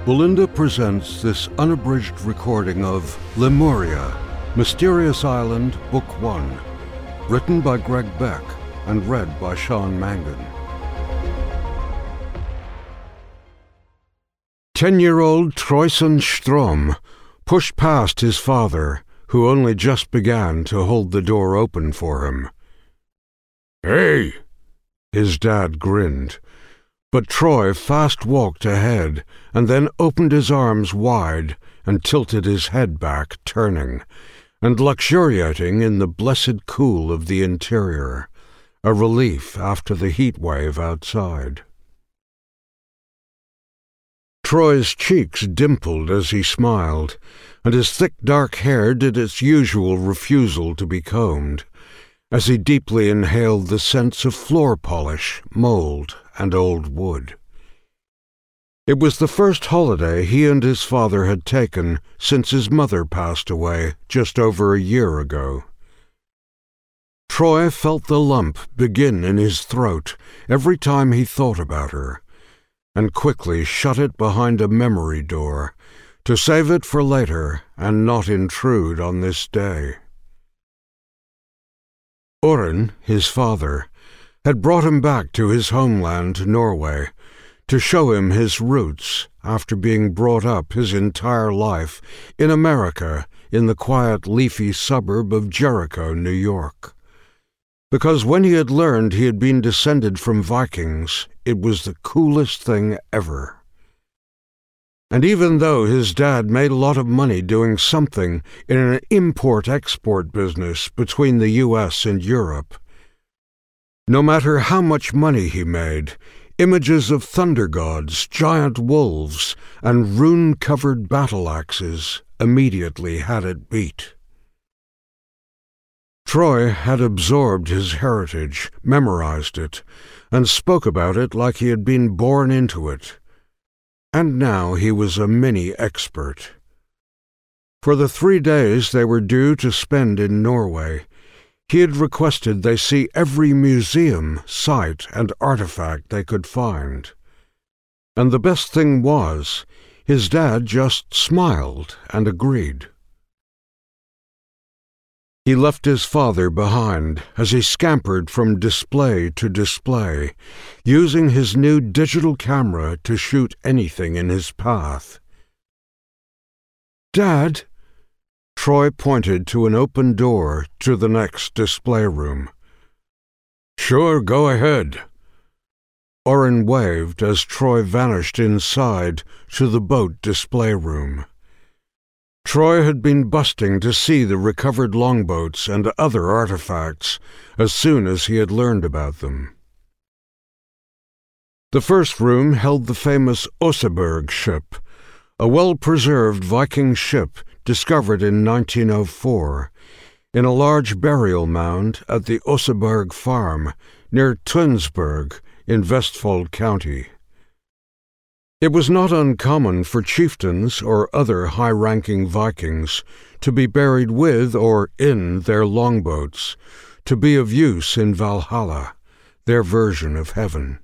Belinda presents this unabridged recording of Lemuria, Mysterious Island, Book 1, written by Greg Beck and read by Sean Mangan. 10-year-old Troyson Strom pushed past his father, who only just began to hold the door open for him. "Hey!" his dad grinned. But Troy fast walked ahead, and then opened his arms wide and tilted his head back, turning, and luxuriating in the blessed cool of the interior, a relief after the heat wave outside. Troy's cheeks dimpled as he smiled, and his thick dark hair did its usual refusal to be combed, as he deeply inhaled the scents of floor polish, mold, and old wood. It was the first holiday he and his father had taken since his mother passed away just over a year ago. Troy felt the lump begin in his throat every time he thought about her, and quickly shut it behind a memory door to save it for later and not intrude on this day. Orrin, his father, had brought him back to his homeland, Norway, to show him his roots after being brought up his entire life in America in the quiet, leafy suburb of Jericho, New York. Because when he had learned he had been descended from Vikings, it was the coolest thing ever. And even though his dad made a lot of money doing something in an import-export business between the U.S. and Europe, no matter how much money he made, images of thunder gods, giant wolves, and rune-covered battle axes immediately had it beat. Troy had absorbed his heritage, memorized it, and spoke about it like he had been born into it. And now he was a mini-expert. For the 3 days they were due to spend in Norway, he had requested they see every museum, site, and artifact they could find. And the best thing was, his dad just smiled and agreed. He left his father behind as he scampered from display to display, using his new digital camera to shoot anything in his path. "Dad!" Troy pointed to an open door to the next display room. "Sure, go ahead." Orrin waved as Troy vanished inside to the boat display room. Troy had been busting to see the recovered longboats and other artifacts as soon as he had learned about them. The first room held the famous Oseberg ship, a well-preserved Viking ship discovered in 1904 in a large burial mound at the Oseberg farm near Tønsberg in Vestfold County. It was not uncommon for chieftains or other high-ranking Vikings to be buried with or in their longboats, to be of use in Valhalla, their version of heaven.